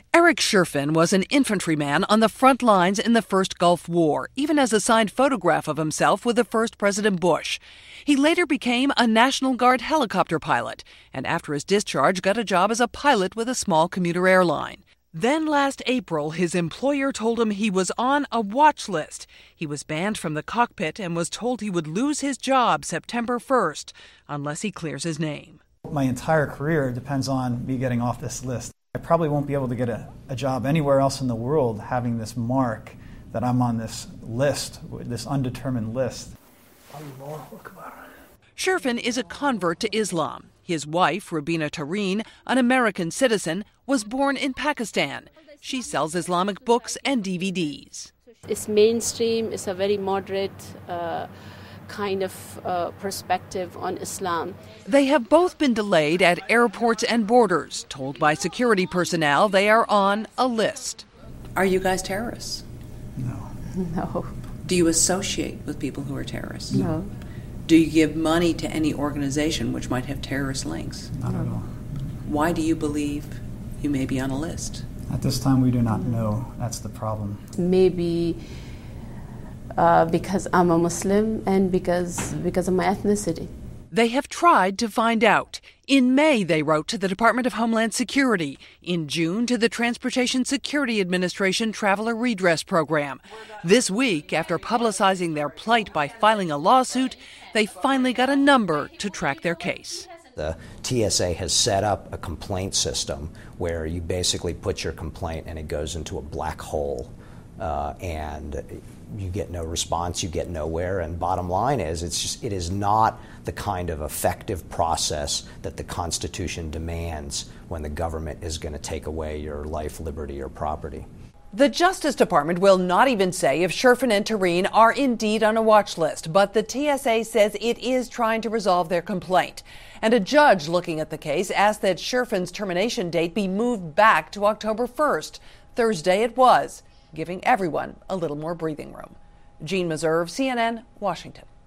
Eric Sherfin was an infantryman on the front lines in the First Gulf War, even has a signed photograph of himself with the first President Bush. He later became a National Guard helicopter pilot, and after his discharge got a job as a pilot with a small commuter airline. Then last April, his employer told him he was on a watch list. He was banned from the cockpit and was told he would lose his job September 1st, unless he clears his name. My entire career depends on me getting off this list. I probably won't be able to get a job anywhere else in the world having this mark that I'm on this list, this undetermined list. Sherfin is a convert to Islam. His wife, Rubina Tareen, an American citizen, was born in Pakistan. She sells Islamic books and DVDs. It's mainstream, it's a very moderate kind of perspective on Islam. They have both been delayed at airports and borders, told by security personnel they are on a list. Are you guys terrorists? No. No. Do you associate with people who are terrorists? No. Do you give money to any organization which might have terrorist links? Not at all. Why do you believe you may be on a list? At this time, we do not know. That's the problem. Maybe because I'm a Muslim and because of my ethnicity. They have tried to find out. In May, they wrote to the Department of Homeland Security. In June, to the Transportation Security Administration Traveler Redress Program. This week, after publicizing their plight by filing a lawsuit, they finally got a number to track their case. The TSA has set up a complaint system where you basically put your complaint and it goes into a black hole, and you get no response, you get nowhere, and bottom line is it is not the kind of effective process that the Constitution demands when the government is going to take away your life, liberty, or property. The Justice Department will not even say if Sherfin and Tareen are indeed on a watch list, but the TSA says it is trying to resolve their complaint. And a judge looking at the case asked that Sherfin's termination date be moved back to October 1st. Thursday it was, giving everyone a little more breathing room. Jean Meserve, CNN, Washington.